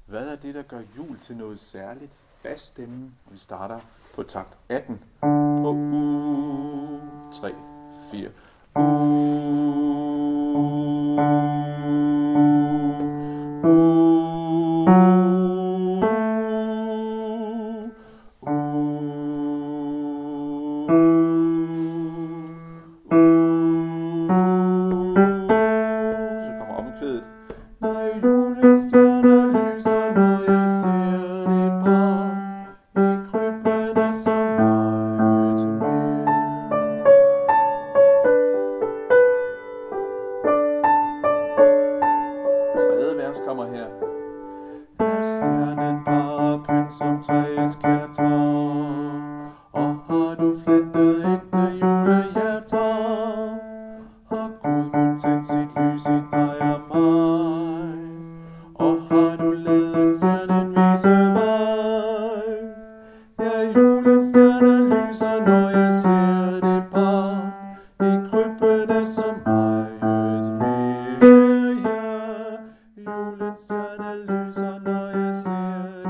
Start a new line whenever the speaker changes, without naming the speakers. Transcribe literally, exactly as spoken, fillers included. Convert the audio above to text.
Hvad er det, der gør jul til noget særligt? Bassstemme, og vi starter på takt atten. På u, tre, fire. U, u, kommer her. Er stjernen bare pynt som træets kærter? Og har du flettet ægte julehjerter? Har Gud mon tændt sit lys i dig og mig? Og har du ladet stjernen vise vej? Ja, julens stjerne lyser, når jeg ser det barn i krybben som ejet mere. Julens stjerne lyser, når jeg ser